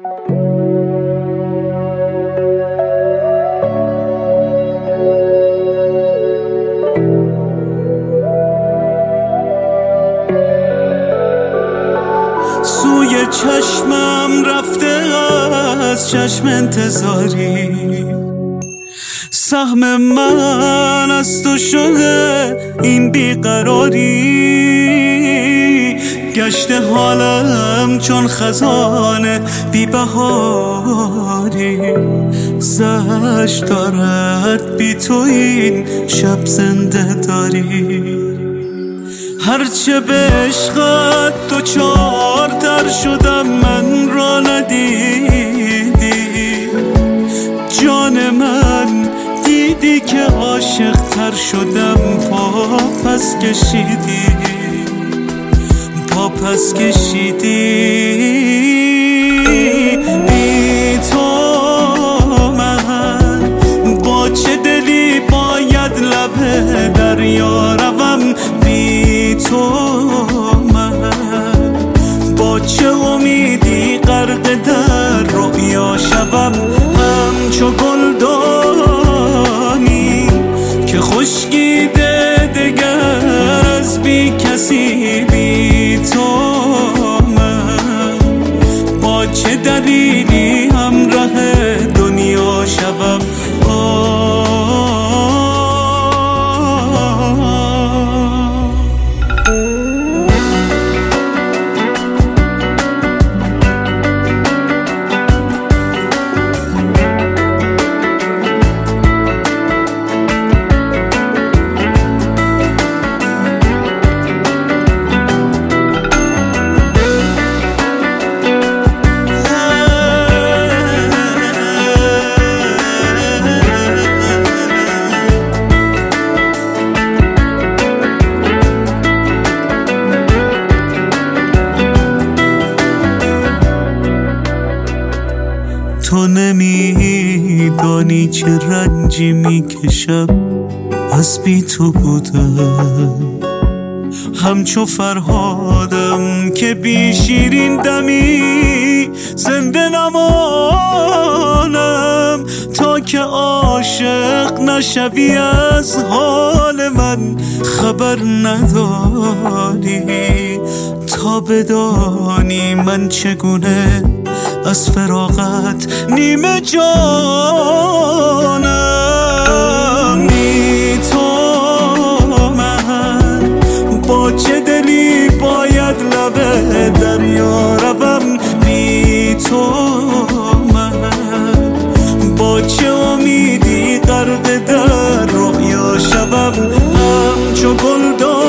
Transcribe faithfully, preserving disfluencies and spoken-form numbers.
سوی چشمم رفته از چشم انتظاری، سهم من از تو شده این بیقراری. گشته حالم چون خزانه بی بهاری، زشت دارد بی تو این شب زنده داری. هرچه به عشقت تو چارتر شدم من را ندیدی، جان من دیدی که عاشق تر شدم پا پس کشیدی، پا پس کشیدی. بی تو من با چه دلی باید لب دریا روم، بی تو من با چه امیدی غرق در رؤیا شوم. همچو گلدانی که خشکیده دگر از بی کسی، بی تو من با چه دلیلی همراه دنیا شوم. تو نمیدانی چه رنجی میکشم از بی تو بودم، همچو فرهادم که بی شیرین دمی زنده نمانم. تا که عاشق نشوی از حال من خبر نداری، تا بدانی من چگونه از فراغت نیمه جانم. بی تو من با چه دلی باید لب دریا روم، بی تو من با چه امیدی غرق در رؤیا شوم. همچو گلدان